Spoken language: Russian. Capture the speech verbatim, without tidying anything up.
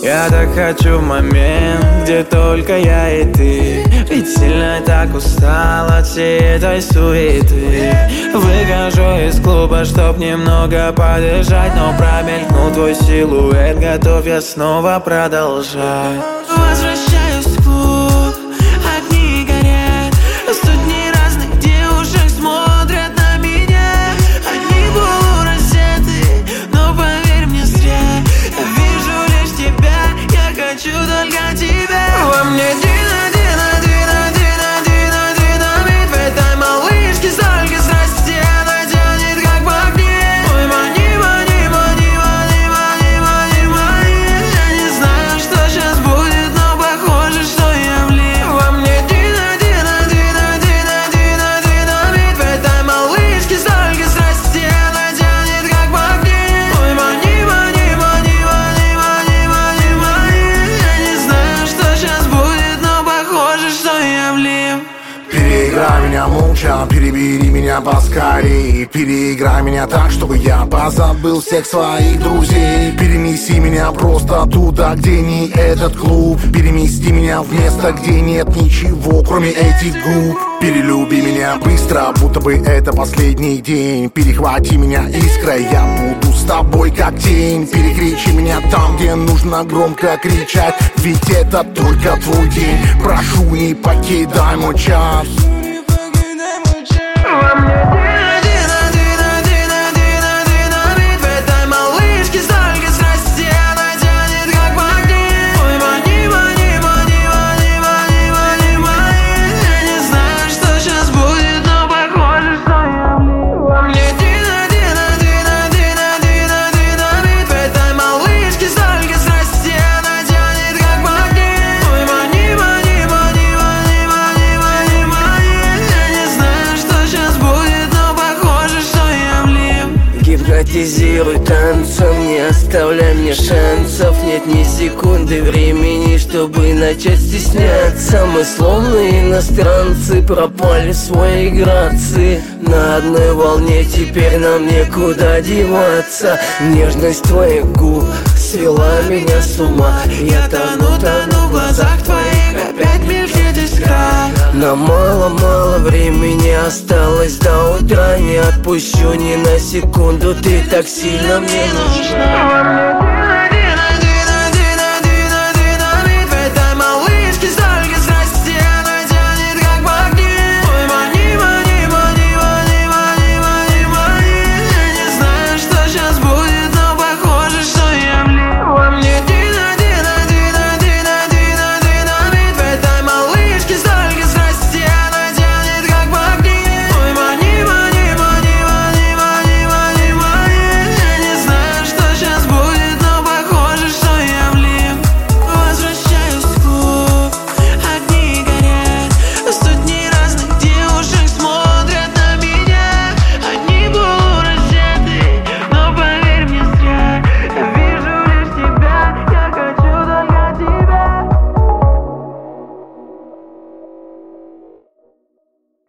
Я так хочу в момент, где только я и ты. Ведь сильно так устал от всей этой суеты. Выхожу из клуба, чтоб немного подышать, но промелькнул твой силуэт, готов я снова продолжать. Возвращаюсь в клуб, огни горят, сотни разных девушек смотрят на меня. Они полураздеты, но поверь мне зря. Я вижу лишь тебя, я хочу только тебя. Во мне Дина, Дина, Дина, Дина, Дина, динамит. В этой малышке столько страсти, она тянет как в огне. Ой, мани, мани, мани, мани, мани, мани, мани. Я не знаю, что сейчас будет, но похоже, что я влип. Во мне Дина, Дина, Дина, Дина, Дина, динамит. В этой малышке столько страсти, она тянет как в огне. Ой, мани, мани, мани, мани, мани, мани, мани. Я не знаю, что сейчас будет, но похоже, что я влип. Переиграй меня молча, перебери меня поскорей. Переиграй меня так, чтобы я позабыл всех своих друзей. Перенеси меня просто туда, где не этот клуб. Перемести меня в место, где нет ничего, кроме этих губ. Перелюби меня быстро, будто бы это последний день. Перехвати меня искрой, я буду с тобой как тень. Перекричи меня там, где нужно громко кричать, ведь это только твой день. Прошу, не покидай мой час. Во мне Дина, Дина, Дина, Дина, Дина, динамит. В этой малышке столько страсти, она тянет как в огне. Ой, мани, мани, мани, мани, мани, мани, мани. Я не знаю, что сейчас будет, но похоже, что я влип. Во мне Дина, Дина, Дина, Дина, Дина, динамит. В этой малышке столько страсти, она тянет как в огне. Ой, мани, мани, мани, мани, мани, мани, мани. Я не знаю, что сейчас будет, но похоже, что я влип. Гипнотизируй танцем, не оставляй мне шансов. Нет ни секунды времени, чтобы начать стесняться. Мы словно иностранцы пропали в своей грации. На одной волне теперь нам некуда деваться. Нежность твоих губ свела меня с ума. Я тону, тону в глазах твоих, опять мелькнет искра. Нам мало-мало времени осталось до утра. Не отпущу ни на секунду, ты так сильно мне нужна.